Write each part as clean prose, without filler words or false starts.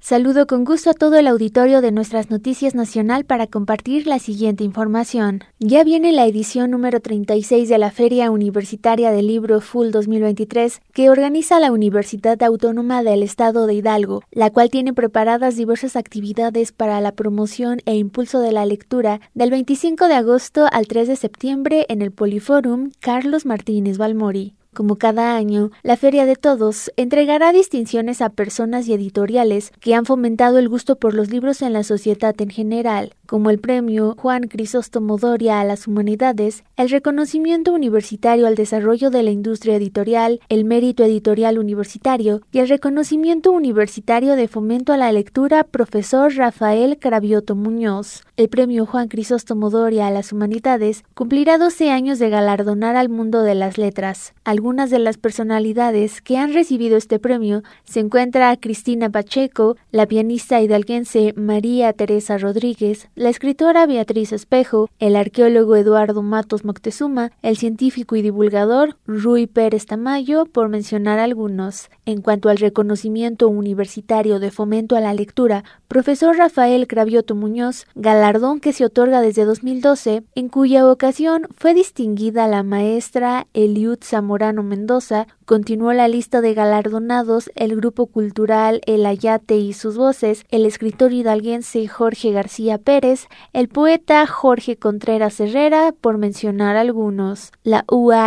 Saludo con gusto a todo el auditorio de Nuestras Noticias Nacional para compartir la siguiente información. Ya viene la edición número 36 de la Feria Universitaria del Libro FUL 2023 que organiza la Universidad Autónoma del Estado de Hidalgo, la cual tiene preparadas diversas actividades para la promoción e impulso de la lectura del 25 de agosto al 3 de septiembre en el Poliforum Carlos Martínez Balmori. Como cada año, la Feria de Todos entregará distinciones a personas y editoriales que han fomentado el gusto por los libros en la sociedad en general, como el premio Juan Crisóstomo Doria a las Humanidades, el reconocimiento universitario al desarrollo de la industria editorial, el mérito editorial universitario y el reconocimiento universitario de fomento a la lectura Profesor Rafael Cravioto Muñoz. El premio Juan Crisóstomo Doria a las Humanidades cumplirá 12 años de galardonar al mundo de las letras. Algunas de las personalidades que han recibido este premio se encuentra Cristina Pacheco, la pianista hidalguense María Teresa Rodríguez, la escritora Beatriz Espejo, el arqueólogo Eduardo Matos Moctezuma, el científico y divulgador Rui Pérez Tamayo, por mencionar algunos. En cuanto al reconocimiento universitario de fomento a la lectura, Profesor Rafael Cravioto Muñoz, galardón que se otorga desde 2012, en cuya ocasión fue distinguida la maestra Eliud Zamorano Mendoza, continuó la lista de galardonados el grupo cultural El Ayate y sus voces, el escritor hidalguense Jorge García Pérez, el poeta Jorge Contreras Herrera, por mencionar algunos. La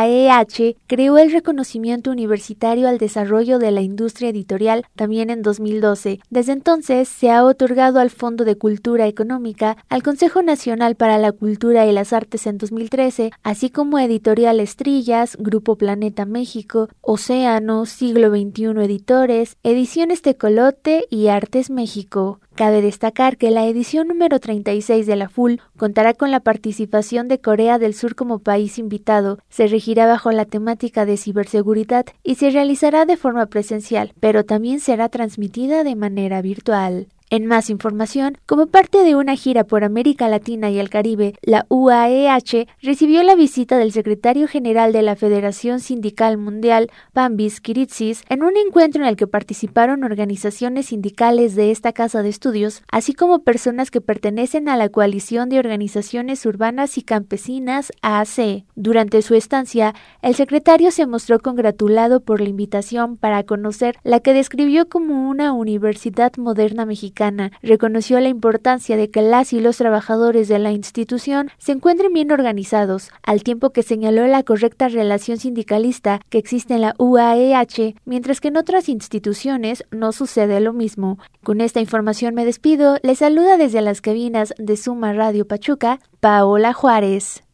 UAEH creó el reconocimiento universitario al desarrollo de la industria editorial también en 2012. Desde entonces se ha otorgado al Fondo de Cultura Económica, al Consejo Nacional para la Cultura y las Artes en 2013, así como a Editorial Estrillas, Grupo Planeta México, Océano, Siglo XXI Editores, Ediciones Tecolote y Artes México. Cabe destacar que la edición número 36 de la FUL contará con la participación de Corea del Sur como país invitado, se regirá bajo la temática de ciberseguridad y se realizará de forma presencial, pero también será transmitida de manera virtual. En más información, como parte de una gira por América Latina y el Caribe, la UAEH recibió la visita del secretario general de la Federación Sindical Mundial, Pambis Kiritsis, en un encuentro en el que participaron organizaciones sindicales de esta casa de estudios, así como personas que pertenecen a la Coalición de Organizaciones Urbanas y Campesinas, AC. Durante su estancia, el secretario se mostró congratulado por la invitación para conocer la que describió como una universidad moderna mexicana. Reconoció la importancia de que las y los trabajadores de la institución se encuentren bien organizados, al tiempo que señaló la correcta relación sindicalista que existe en la UAEH, mientras que en otras instituciones no sucede lo mismo. Con esta información me despido, les saluda desde las cabinas de Suma Radio Pachuca, Paola Juárez.